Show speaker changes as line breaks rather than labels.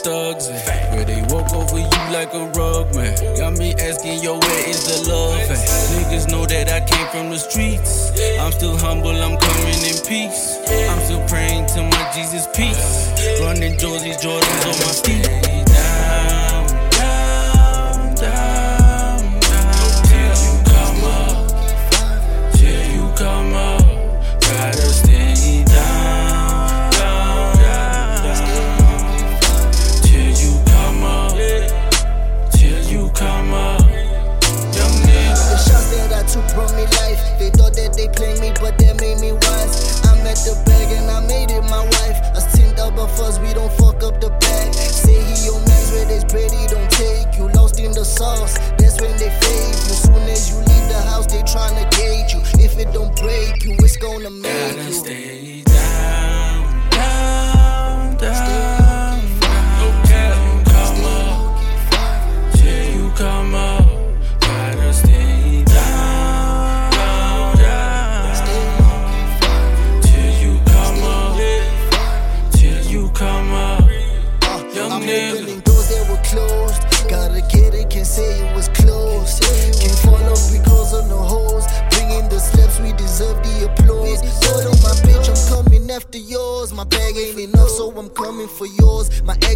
thugs at? Where they walk over you like a rug, man. Got me asking, yo, where is the love at? Niggas know that I came from the streets. I'm still humble, I'm coming in peace. I'm still praying to my Jesus peace. Running Jordans on my feet. Down, down, down, down. Till you come up, till you come up. Gotta stay down, down, down. Till you come up, till you come up. Young nigga.
The shots that I took brought me life. They thought that they played me, but that made me wise. I'm at the bag and I made it my wife. Us teamed up, but first we don't fuck up the bag. Say he your man's where this bread he don't take. You lost in the sauce, that's when they fade you. Soon as you leave the house, they tryna gauge you. If it don't break you, it's gonna make
Gotta
you.
stay down, down, down, down. Till you come up, gotta stay down, down, down. Till you come up, till you come up. Young
I'm
nigga.
opening doors that were closed. Gotta get it, can't say it was close. Can't fall off because of no hoes. Bringing the slaps, we deserve the applause. Told on my bitch, I'm coming after yours. My bag ain't enough, so I'm coming for yours. My ex